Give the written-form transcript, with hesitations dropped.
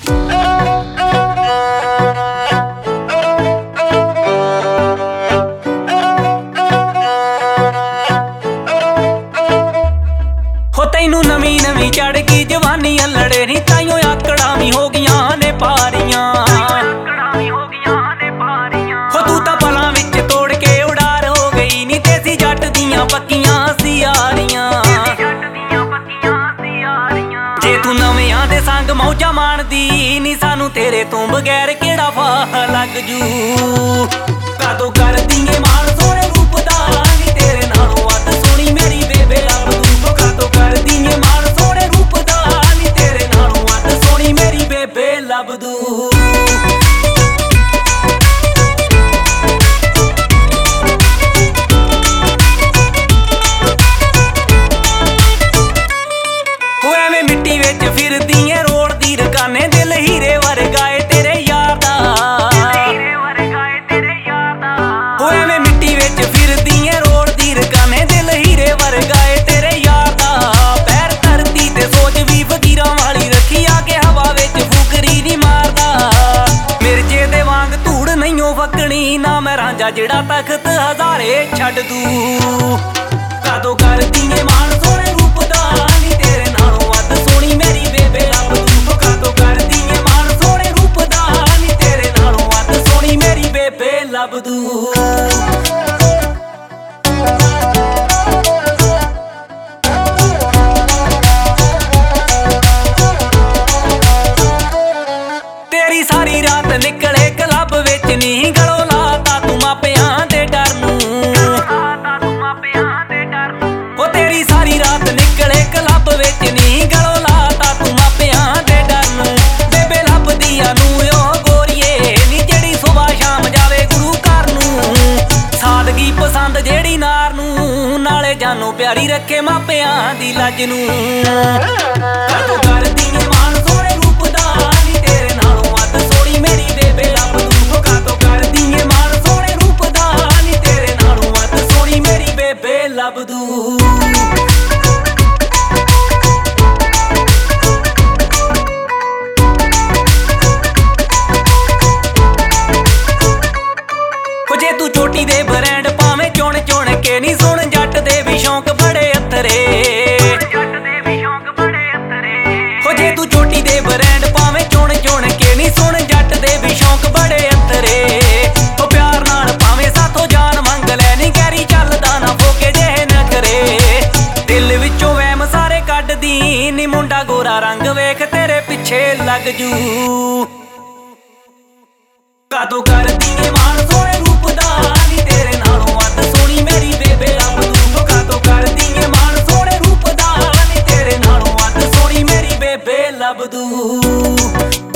तैनू नवी नवी चढ़ की जवानी लड़े नी ताइयों आकड़ा भी हो गईयां ने पारियां। हो तू तां पलां विच तोड़ के उड़ार हो गई नी तेसी जट दियां पक्कियां सियारियां। जे तू नवियां दे संग मौजा माणदी नी सानू तेरे तों बगैर केड़ा फाह लग जू। कादों करदी ऐ माण सोहणे रूप दा नी तेरे नालों वध सोहणी मेरी बेबे लभदू। कादों करदी ऐ माण सोहणे रूप दा नी तेरे नालों वध सोहणी मेरी बेबे लभदू। मिट्टी विच फिरदी ऐ रोड़दी रकाने दिल हीरे वर्गा ऐ तेरे यार दा। एवें मिट्टी विच फिरदी ऐ रोड़दी रकाने दिल हीरे वर्गा ऐ तेरे यार दा। पैर धरती ते सोच भी फकीरां वाली रखी आके हवा विच फुकरी नी मारदा। मिर्जे दे वांग धूड़ नहींओ फकनी ना मैं रांझा जिहड़ा तख्त हज़ारे छड्ड दूं। कादों करदी ऐ माण सोहणे रूप दा नी तेरे नालों वध सोहणी मेरी बेबे लभदू। कादों करदी ऐ माण सोहणे रूप दा नी तेरे नालों वध सोहणी मेरी बेबे लभदू। तेरी सारी रात निकले क्लब विच नी गलों लाता तू मापियां दे डर नूं। तेरी सारी रात निकले क्लब विच नी गलों लाता तू मापियां दे डर नूं। बेबे लभदी आ नूं ओ गोरीए नी जेड़ी सुबह शाम जावे गुरु घर नूं। सादगी पसंद जेड़ी नार नूं नाले जानों प्यारी रखे मापियां दी लज नूं। कादों करदी ऐ माण सोहणे रूप दा नी तेरे नालों वध सोहणी मेरी बेबे लभदू। कादों करदी ऐ माण सोहणे रूप दा नी तेरे नालों वध सोहणी मेरी बेबे लभदू। जे तू चोटी दे ब्रांड पावें चुन चुन के नी सुन जट दे भी शौक बड़े अथरे। हो जे तू चोटी दे ब्रांड पावें चुन चुन के नी सुन जट दे भी शौक बड़े अथरे। हो प्यार नाल पावें साथों जान मंग लै नी गैरी चलदा ना फोके जेहे न करे। दिल विचों वहम सारे कड्डदी नी मुंडा गोरा रंग वेख तेरे पिछे लग जू। कादों करदी ऐ माण सोहणे रूप दा नी तेरे नालों वध सोहणी मेरी बेबे लभदू। कादों करदी ऐ माण सोहणे रूप दा नी तेरे नालों वध सोहणी मेरी बेबे लभदू।